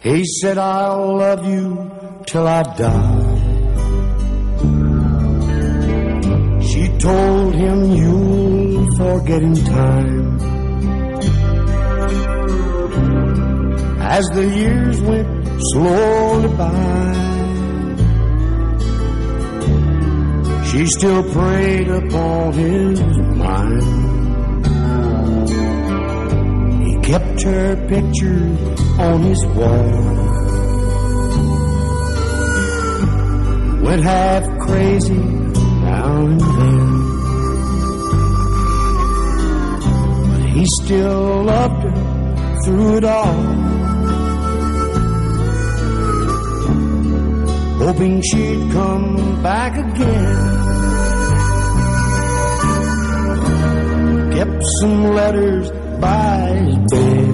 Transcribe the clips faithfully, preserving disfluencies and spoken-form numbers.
He said, I'll love you till I die. She told him, you'll forget in time. As the years went slowly by, she still preyed upon his mind. He kept her picture on his wall, went half crazy now and then, but he still loved her through it all, hoping she'd come back again. Kept some letters by his bed,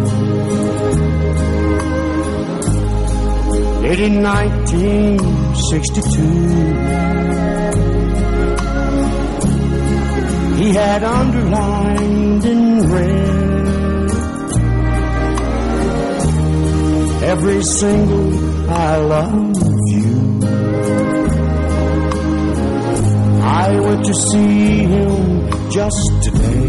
dated nineteen sixty-two. He had underlined in red every single I love you. I went to see him just today.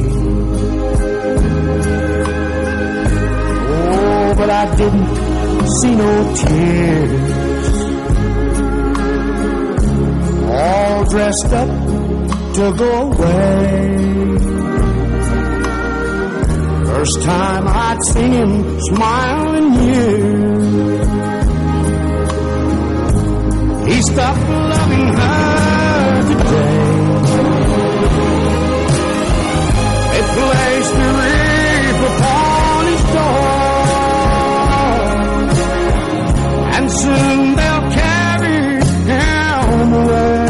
Oh, but I didn't see no tears. All dressed up to go away. First time I'd seen him smile in years. He stopped loving her today. They placed a wreath upon his door, and soon they'll carry him away.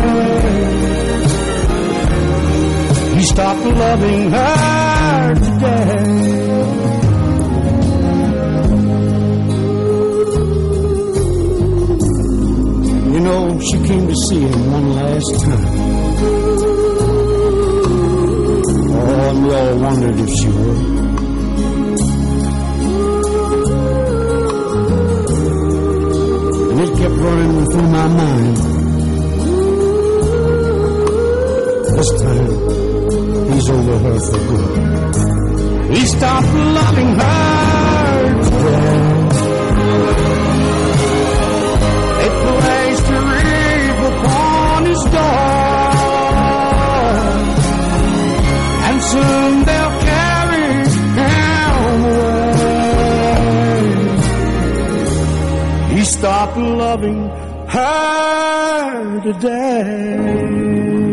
He stopped loving her today. You know, she came to see him one last time. Oh, and we all wondered if she would. And it kept running through my mind. This time, he's over her for good. He stopped loving her today. They placed a wreath upon his door, and soon they'll carry him away. He stopped loving her today.